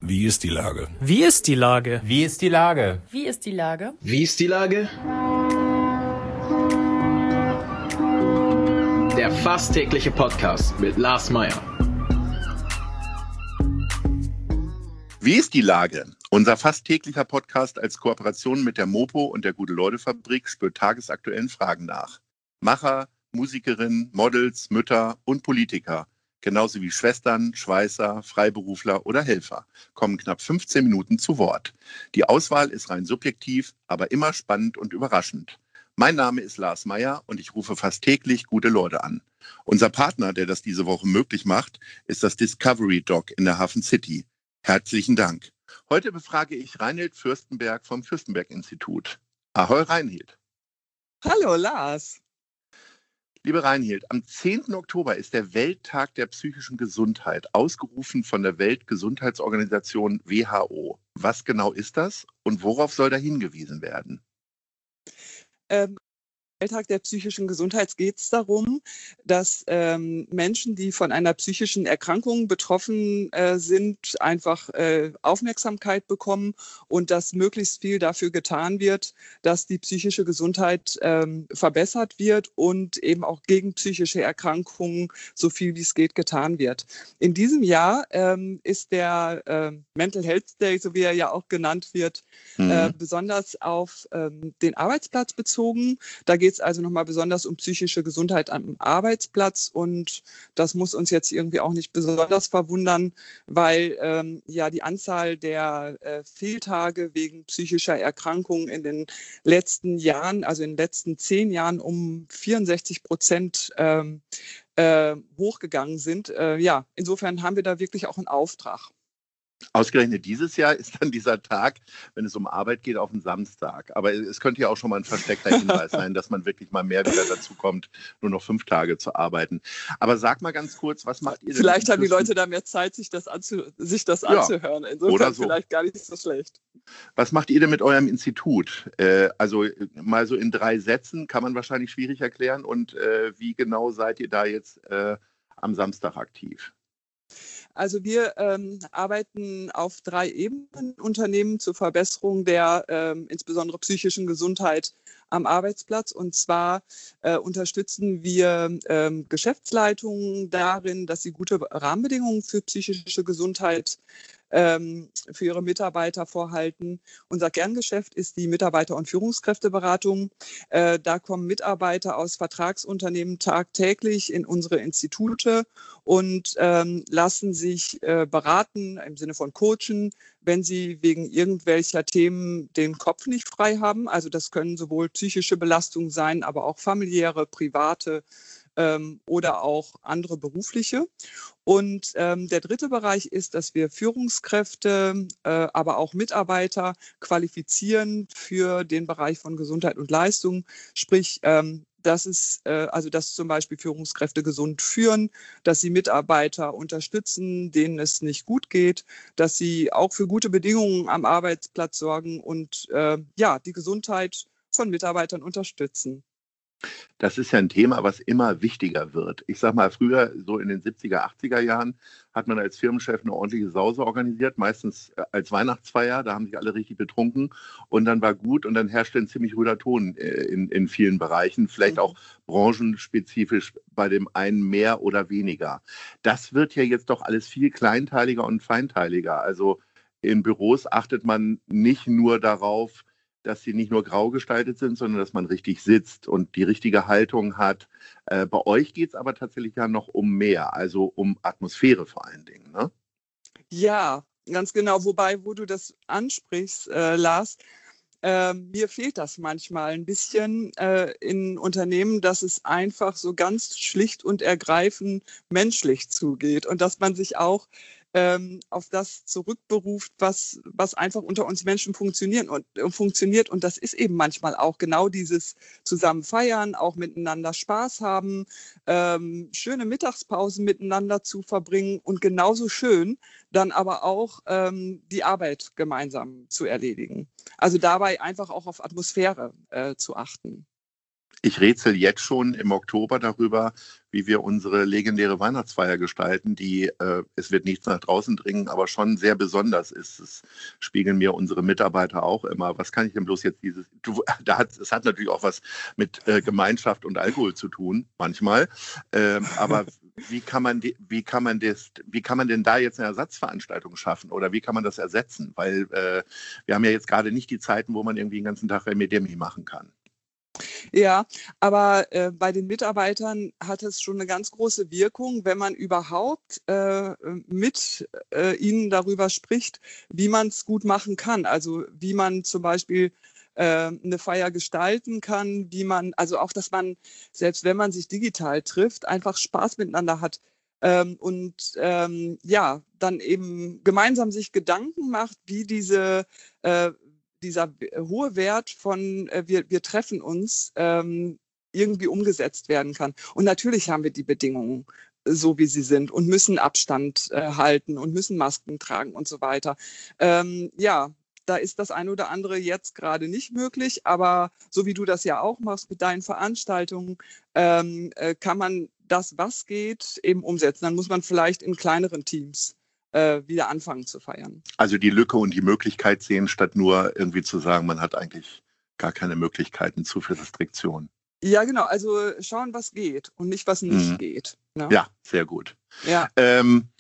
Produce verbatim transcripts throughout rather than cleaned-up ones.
Wie ist die Lage? Wie ist die Lage? Wie ist die Lage? Wie ist die Lage? Wie ist die Lage? Der fast tägliche Podcast mit Lars Meyer. Wie ist die Lage? Unser fast täglicher Podcast als Kooperation mit der Mopo und der Gute-Leute-Fabrik spürt tagesaktuellen Fragen nach. Macher, Musikerinnen, Models, Mütter und Politiker, genauso wie Schwestern, Schweißer, Freiberufler oder Helfer, kommen knapp fünfzehn Minuten zu Wort. Die Auswahl ist rein subjektiv, aber immer spannend und überraschend. Mein Name ist Lars Meyer und ich rufe fast täglich gute Leute an. Unser Partner, der das diese Woche möglich macht, ist das Discovery Dog in der Hafen City. Herzlichen Dank. Heute befrage ich Reinhild Fürstenberg vom Fürstenberg-Institut. Ahoi Reinhild. Hallo Lars. Liebe Reinhild, am zehnten Oktober ist der Welttag der psychischen Gesundheit, ausgerufen von der Weltgesundheitsorganisation W H O. Was genau ist das und worauf soll da hingewiesen werden? Ähm Welttag der psychischen Gesundheit geht es darum, dass ähm, Menschen, die von einer psychischen Erkrankung betroffen äh, sind, einfach äh, Aufmerksamkeit bekommen und dass möglichst viel dafür getan wird, dass die psychische Gesundheit ähm, verbessert wird und eben auch gegen psychische Erkrankungen so viel wie es geht getan wird. In diesem Jahr ähm, ist der äh, Mental Health Day, so wie er ja auch genannt wird, mhm. äh, besonders auf ähm, den Arbeitsplatz bezogen. Da geht es also nochmal besonders um psychische Gesundheit am Arbeitsplatz und das muss uns jetzt irgendwie auch nicht besonders verwundern, weil ähm, ja die Anzahl der äh, Fehltage wegen psychischer Erkrankungen in den letzten Jahren, also in den letzten zehn Jahren um vierundsechzig Prozent ähm, äh, hochgegangen sind. Äh, ja, insofern haben wir da wirklich auch einen Auftrag. Ausgerechnet dieses Jahr ist dann dieser Tag, wenn es um Arbeit geht, auf den Samstag. Aber es könnte ja auch schon mal ein versteckter Hinweis sein, dass man wirklich mal mehr wieder dazu kommt, nur noch fünf Tage zu arbeiten. Aber sag mal ganz kurz, was macht ihr denn? Vielleicht haben die Leute da mehr Zeit, sich das, anzu sich das ja, anzuhören. Insofern so. Vielleicht gar nicht so schlecht. Was macht ihr denn mit eurem Institut? Äh, also mal so in drei Sätzen kann man wahrscheinlich schwierig erklären. Und äh, wie genau seid ihr da jetzt äh, am Samstag aktiv? Also wir ähm, arbeiten auf drei Ebenen, Unternehmen zur Verbesserung der ähm, insbesondere psychischen Gesundheit am Arbeitsplatz. Und zwar äh, unterstützen wir ähm, Geschäftsleitungen darin, dass sie gute Rahmenbedingungen für psychische Gesundheit ähm, für ihre Mitarbeiter vorhalten. Unser Kerngeschäft ist die Mitarbeiter- und Führungskräfteberatung. Äh, da kommen Mitarbeiter aus Vertragsunternehmen tagtäglich in unsere Institute und ähm, lassen sich äh, beraten im Sinne von Coachen, wenn sie wegen irgendwelcher Themen den Kopf nicht frei haben. Also das können sowohl psychische Belastungen sein, aber auch familiäre, private ähm, oder auch andere berufliche. Und ähm, der dritte Bereich ist, dass wir Führungskräfte, äh, aber auch Mitarbeiter qualifizieren für den Bereich von Gesundheit und Leistung. Sprich, ähm, dass es, äh, also dass zum Beispiel Führungskräfte gesund führen, dass sie Mitarbeiter unterstützen, denen es nicht gut geht, dass sie auch für gute Bedingungen am Arbeitsplatz sorgen und äh, ja, die Gesundheit von Mitarbeitern unterstützen. Das ist ja ein Thema, was immer wichtiger wird. Ich sag mal, früher, so in den siebziger, achtziger Jahren, hat man als Firmenchef eine ordentliche Sause organisiert, meistens als Weihnachtsfeier, da haben sich alle richtig betrunken und dann war gut und dann herrschte ein ziemlich ruhiger Ton in, in vielen Bereichen, vielleicht auch branchenspezifisch bei dem einen mehr oder weniger. Das wird ja jetzt doch alles viel kleinteiliger und feinteiliger. Also in Büros achtet man nicht nur darauf, dass sie nicht nur grau gestaltet sind, sondern dass man richtig sitzt und die richtige Haltung hat. Äh, bei euch geht es aber tatsächlich ja noch um mehr, also um Atmosphäre vor allen Dingen, ne? Ja, ganz genau. Wobei, wo du das ansprichst, äh, Lars, äh, mir fehlt das manchmal ein bisschen äh, in Unternehmen, dass es einfach so ganz schlicht und ergreifend menschlich zugeht und dass man sich auch ähm, auf das zurückberuft, was, was einfach unter uns Menschen funktioniert und, äh, funktioniert. Und das ist eben manchmal auch genau dieses zusammen feiern, auch miteinander Spaß haben, ähm, schöne Mittagspausen miteinander zu verbringen und genauso schön dann aber auch ähm, die Arbeit gemeinsam zu erledigen. Also dabei einfach auch auf Atmosphäre äh, zu achten. Ich rätsel jetzt schon im Oktober darüber, wie wir unsere legendäre Weihnachtsfeier gestalten, die, äh, es wird nichts nach draußen dringen, aber schon sehr besonders ist. Das spiegeln mir unsere Mitarbeiter auch immer. Was kann ich denn bloß jetzt dieses, du, da hat, es hat natürlich auch was mit äh, Gemeinschaft und Alkohol zu tun, manchmal. Ähm, aber wie kann man, die, wie kann man das, wie kann man denn da jetzt eine Ersatzveranstaltung schaffen oder wie kann man das ersetzen? Weil äh, wir haben ja jetzt gerade nicht die Zeiten, wo man irgendwie den ganzen Tag Remi-Demi machen kann. Ja, aber äh, bei den Mitarbeitern hat es schon eine ganz große Wirkung, wenn man überhaupt äh, mit äh, ihnen darüber spricht, wie man es gut machen kann. Also wie man zum Beispiel äh, eine Feier gestalten kann, wie man, also auch, dass man, selbst wenn man sich digital trifft, einfach Spaß miteinander hat. Ähm, und ähm, ja, dann eben gemeinsam sich Gedanken macht, wie diese äh, dieser hohe Wert von äh, wir, wir treffen uns ähm, irgendwie umgesetzt werden kann. Und natürlich haben wir die Bedingungen so, wie sie sind und müssen Abstand äh, halten und müssen Masken tragen und so weiter. Ähm, ja, da ist das eine oder andere jetzt gerade nicht möglich, aber so wie du das ja auch machst mit deinen Veranstaltungen, ähm, äh, kann man das, was geht, eben umsetzen. Dann muss man vielleicht in kleineren Teams Äh, wieder anfangen zu feiern. Also die Lücke und die Möglichkeit sehen, statt nur irgendwie zu sagen, man hat eigentlich gar keine Möglichkeiten, zu viel Restriktionen. Ja, genau. Also schauen, was geht und nicht, was nicht Mhm. geht. Ne? Ja, sehr gut. Ja. Ähm,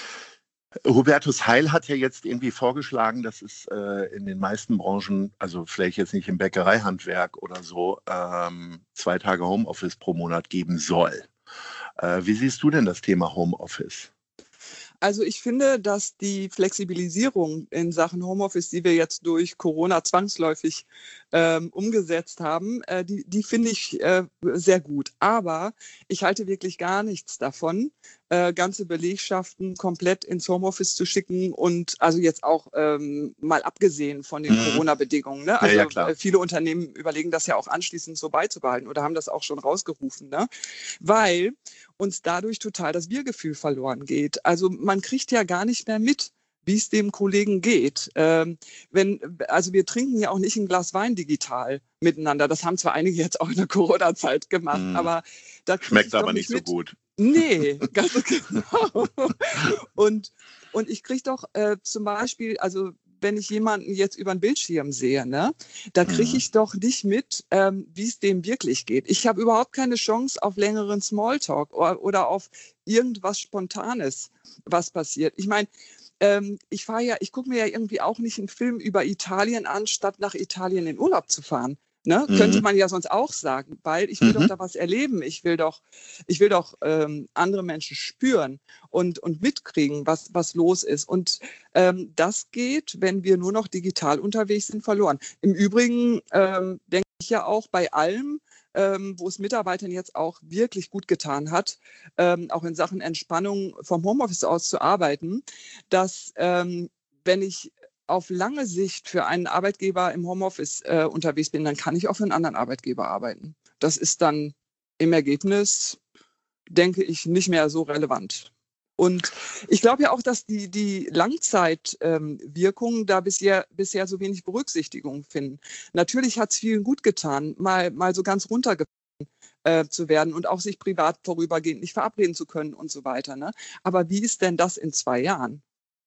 Hubertus Heil hat ja jetzt irgendwie vorgeschlagen, dass es äh, in den meisten Branchen, also vielleicht jetzt nicht im Bäckereihandwerk oder so, ähm, zwei Tage Homeoffice pro Monat geben soll. Äh, wie siehst du denn das Thema Homeoffice? Also ich finde, dass die Flexibilisierung in Sachen Homeoffice, die wir jetzt durch Corona zwangsläufig ähm, umgesetzt haben, äh, die, die finde ich äh, sehr gut. Aber ich halte wirklich gar nichts davon, äh, ganze Belegschaften komplett ins Homeoffice zu schicken und also jetzt auch ähm, mal abgesehen von den Mhm. Corona-Bedingungen. Ne? Also Ja, ja, klar. äh, viele Unternehmen überlegen das ja auch anschließend so beizubehalten oder haben das auch schon rausgerufen, ne? Weil uns dadurch total das Wir-Gefühl verloren geht. Also man kriegt ja gar nicht mehr mit, wie es dem Kollegen geht. Ähm, wenn, also wir trinken ja auch nicht ein Glas Wein digital miteinander. Das haben zwar einige jetzt auch in der Corona-Zeit gemacht, Mm. aber da kriege ich Schmeckt doch aber nicht so mit. gut. Nee, ganz genau. Und, und ich kriege doch äh, zum Beispiel, also wenn ich jemanden jetzt über den Bildschirm sehe, ne, da kriege Mhm. ich doch nicht mit, ähm, wie es dem wirklich geht. Ich habe überhaupt keine Chance auf längeren Smalltalk oder, oder auf irgendwas Spontanes, was passiert. Ich meine, ähm, ich fahre ja, ich gucke mir ja irgendwie auch nicht einen Film über Italien an, statt nach Italien in Urlaub zu fahren. Ne? Mhm. Könnte man ja sonst auch sagen, weil ich will Mhm. doch da was erleben. Ich will doch, ich will doch ähm, andere Menschen spüren und, und mitkriegen, was, was los ist. Und ähm, das geht, wenn wir nur noch digital unterwegs sind, verloren. Im Übrigen ähm, denke ich ja auch bei allem, ähm, wo es Mitarbeitern jetzt auch wirklich gut getan hat, ähm, auch in Sachen Entspannung vom Homeoffice aus zu arbeiten, dass ähm, wenn ich auf lange Sicht für einen Arbeitgeber im Homeoffice äh, unterwegs bin, dann kann ich auch für einen anderen Arbeitgeber arbeiten. Das ist dann im Ergebnis, denke ich, nicht mehr so relevant. Und ich glaube ja auch, dass die, die Langzeitwirkungen ähm, da bisher, bisher so wenig Berücksichtigung finden. Natürlich hat es vielen gut getan, mal, mal so ganz runtergefahren äh, zu werden und auch sich privat vorübergehend nicht verabreden zu können und so weiter. Ne? Aber wie ist denn das in zwei Jahren,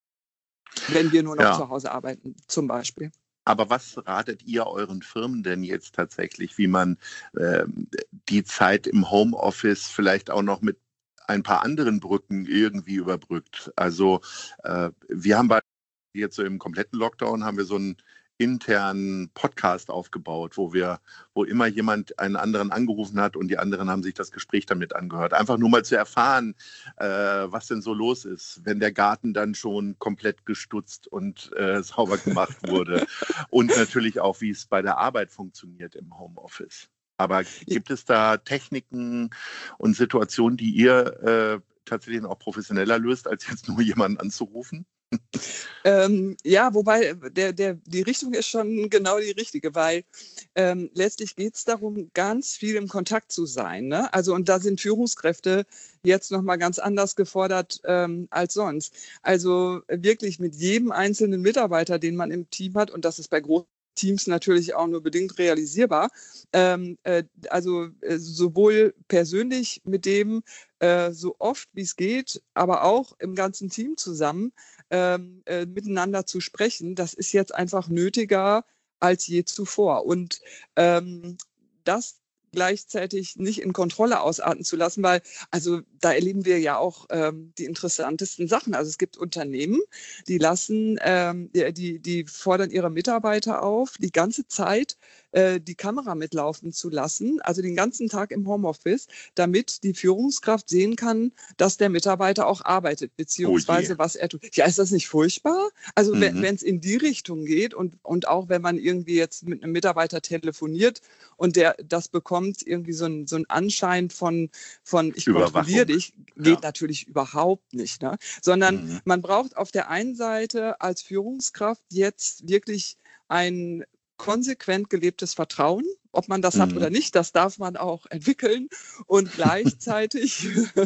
wenn wir nur noch Ja. zu Hause arbeiten, zum Beispiel? Aber was ratet ihr euren Firmen denn jetzt tatsächlich, wie man äh, die Zeit im Homeoffice vielleicht auch noch mit ein paar anderen Brücken irgendwie überbrückt? Also äh, wir haben bei jetzt so im kompletten Lockdown haben wir so einen internen Podcast aufgebaut, wo wir, wo immer jemand einen anderen angerufen hat und die anderen haben sich das Gespräch damit angehört. Einfach nur mal zu erfahren, äh, was denn so los ist, wenn der Garten dann schon komplett gestutzt und äh, sauber gemacht wurde. Und natürlich auch, wie es bei der Arbeit funktioniert im Homeoffice. Aber gibt es da Techniken und Situationen, die ihr äh, tatsächlich auch professioneller löst, als jetzt nur jemanden anzurufen? Ähm, ja, wobei der, der, die Richtung ist schon genau die richtige, weil ähm, letztlich geht es darum, ganz viel im Kontakt zu sein. Ne? Also und da sind Führungskräfte jetzt nochmal ganz anders gefordert ähm, als sonst. Also wirklich mit jedem einzelnen Mitarbeiter, den man im Team hat, und das ist bei großen Teams natürlich auch nur bedingt realisierbar. Ähm, äh, also äh, sowohl persönlich mit dem äh, so oft wie es geht, aber auch im ganzen Team zusammen ähm, äh, miteinander zu sprechen, das ist jetzt einfach nötiger als je zuvor. Und ähm, das gleichzeitig nicht in Kontrolle ausarten zu lassen, weil also da erleben wir ja auch ähm, die interessantesten Sachen. Also es gibt Unternehmen, die lassen, ähm, die, die fordern ihre Mitarbeiter auf, die ganze Zeit äh, die Kamera mitlaufen zu lassen, also den ganzen Tag im Homeoffice, damit die Führungskraft sehen kann, dass der Mitarbeiter auch arbeitet, beziehungsweise Oh je. was er tut. Ja, ist das nicht furchtbar? Also Mhm. wenn es in die Richtung geht und, und auch wenn man irgendwie jetzt mit einem Mitarbeiter telefoniert und der das bekommt, irgendwie so ein, so ein Anschein von, von ich kontrolliere dich, geht Ja. natürlich überhaupt nicht. Ne? Sondern Mhm. man braucht auf der einen Seite als Führungskraft jetzt wirklich ein konsequent gelebtes Vertrauen. Ob man das hat Mhm. oder nicht, das darf man auch entwickeln. Und gleichzeitig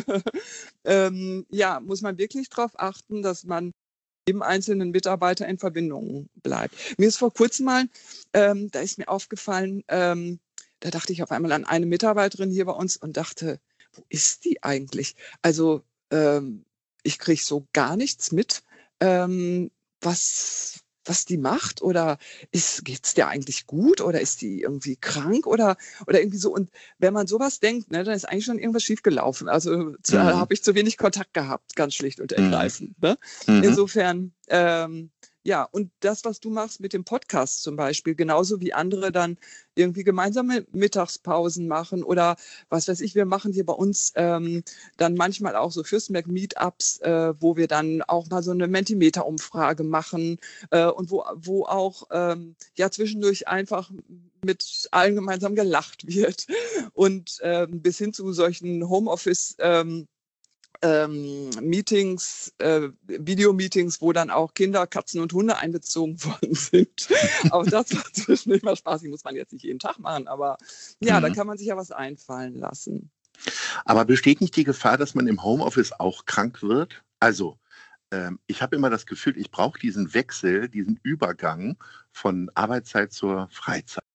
ähm, ja, muss man wirklich darauf achten, dass man jedem einzelnen Mitarbeiter in Verbindung bleibt. Mir ist vor kurzem mal, ähm, da ist mir aufgefallen, ähm, da dachte ich auf einmal an eine Mitarbeiterin hier bei uns und dachte, wo ist die eigentlich? Also ähm, ich kriege so gar nichts mit, ähm, was, was die macht oder geht es der eigentlich gut oder ist die irgendwie krank oder, oder irgendwie so. Und wenn man sowas denkt, ne, dann ist eigentlich schon irgendwas schiefgelaufen. Also zu, Mhm. habe ich zu wenig Kontakt gehabt, ganz schlicht und ergreifend. Ne? Mhm. Insofern, ähm, ja, und das, was du machst mit dem Podcast zum Beispiel, genauso wie andere dann irgendwie gemeinsame Mittagspausen machen oder was weiß ich, wir machen hier bei uns ähm, dann manchmal auch so Fürstenberg-Meetups, äh, wo wir dann auch mal so eine Mentimeter-Umfrage machen äh, und wo, wo auch ähm, ja zwischendurch einfach mit allen gemeinsam gelacht wird und ähm, bis hin zu solchen Homeoffice- ähm, Ähm, Meetings, äh, Videomeetings, wo dann auch Kinder, Katzen und Hunde einbezogen worden sind. Auch das war zwischendurch mal spaßig, muss man jetzt nicht jeden Tag machen, aber ja, Mhm. da kann man sich ja was einfallen lassen. Aber besteht nicht die Gefahr, dass man im Homeoffice auch krank wird? Also, ähm, ich habe immer das Gefühl, ich brauche diesen Wechsel, diesen Übergang von Arbeitszeit zur Freizeit.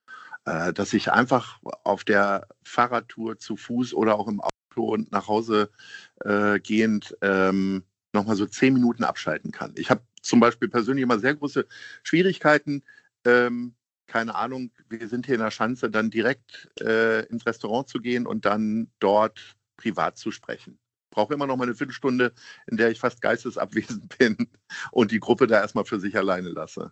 Äh, dass ich einfach auf der Fahrradtour zu Fuß oder auch im Auto und nach Hause äh, gehend ähm, nochmal so zehn Minuten abschalten kann. Ich habe zum Beispiel persönlich immer sehr große Schwierigkeiten, ähm, keine Ahnung, wir sind hier in der Schanze, dann direkt äh, ins Restaurant zu gehen und dann dort privat zu sprechen. Ich brauche immer noch mal eine Viertelstunde, in der ich fast geistesabwesend bin und die Gruppe da erstmal für sich alleine lasse.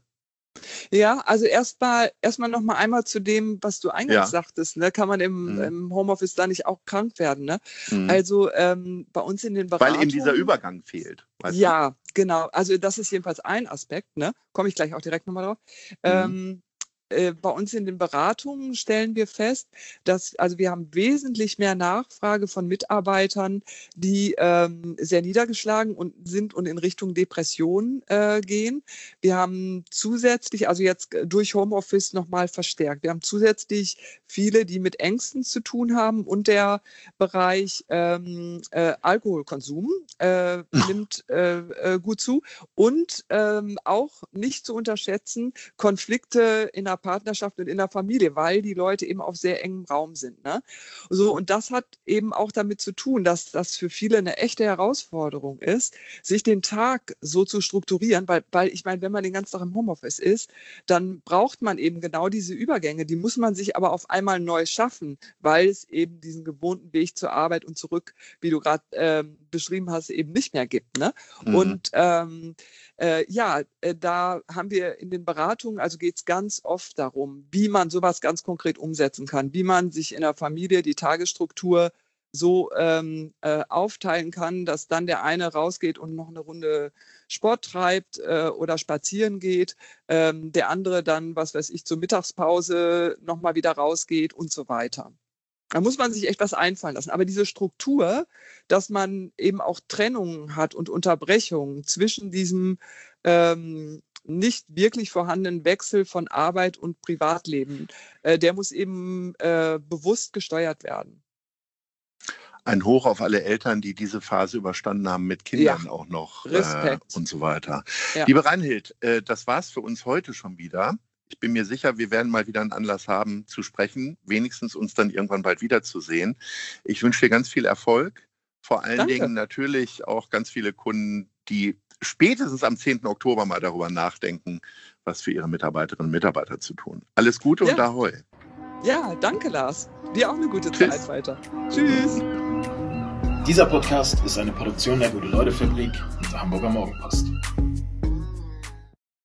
Ja, also erstmal erstmal noch mal einmal zu dem, was du eingangs Ja. sagtest, ne? Kann man im, Mhm. im Homeoffice da nicht auch krank werden? Ne? Mhm. Also ähm, bei uns in den Weil Beratungen. eben dieser Übergang fehlt. Weißt ja, genau. Also das ist jedenfalls ein Aspekt, ne? Komme ich gleich auch direkt nochmal drauf. du? Mhm. Ähm, äh, bei uns in den Beratungen stellen wir fest, dass, also wir haben wesentlich mehr Nachfrage von Mitarbeitern, die ähm, sehr niedergeschlagen und sind und in Richtung Depression äh, gehen. Wir haben zusätzlich, also jetzt durch Homeoffice nochmal verstärkt, wir haben zusätzlich viele, die mit Ängsten zu tun haben und der Bereich ähm, äh, Alkoholkonsum äh, nimmt äh, äh, gut zu und ähm, auch nicht zu unterschätzen Konflikte in der Partnerschaft und in der Familie, weil die Leute eben auf sehr engem Raum sind. Ne? So, und das hat eben auch damit zu tun, dass das für viele eine echte Herausforderung ist, sich den Tag so zu strukturieren, weil, weil ich meine, wenn man den ganzen Tag im Homeoffice ist, dann braucht man eben genau diese Übergänge. Die muss man sich aber auf einmal neu schaffen, weil es eben diesen gewohnten Weg zur Arbeit und zurück, wie du gerade ähm, beschrieben hast, eben nicht mehr gibt. Ne? Mhm. Und ähm, äh, ja, äh, da haben wir in den Beratungen, also geht es ganz oft darum, wie man sowas ganz konkret umsetzen kann, wie man sich in der Familie die Tagesstruktur so ähm, äh, aufteilen kann, dass dann der eine rausgeht und noch eine Runde Sport treibt äh, oder spazieren geht, ähm, der andere dann, was weiß ich, zur Mittagspause nochmal wieder rausgeht und so weiter. Da muss man sich echt was einfallen lassen. Aber diese Struktur, dass man eben auch Trennungen hat und Unterbrechungen zwischen diesem ähm, nicht wirklich vorhandenen Wechsel von Arbeit und Privatleben, äh, der muss eben äh, bewusst gesteuert werden. Ein Hoch auf alle Eltern, die diese Phase überstanden haben, mit Kindern Ja, auch noch äh, Respekt. und so weiter. Ja. Liebe Reinhild, äh, das war's für uns heute schon wieder. Ich bin mir sicher, wir werden mal wieder einen Anlass haben zu sprechen, wenigstens uns dann irgendwann bald wiederzusehen. Ich wünsche dir ganz viel Erfolg, vor allen Danke. Dingen natürlich auch ganz viele Kunden, die spätestens am zehnten Oktober mal darüber nachdenken, was für ihre Mitarbeiterinnen und Mitarbeiter zu tun. Alles Gute Ja. und Ahoi. Ja, danke Lars. Dir auch eine gute Tschüss. Zeit weiter. Tschüss. Dieser Podcast ist eine Produktion der Gute-Leute-Fabrik und der Hamburger Morgenpost.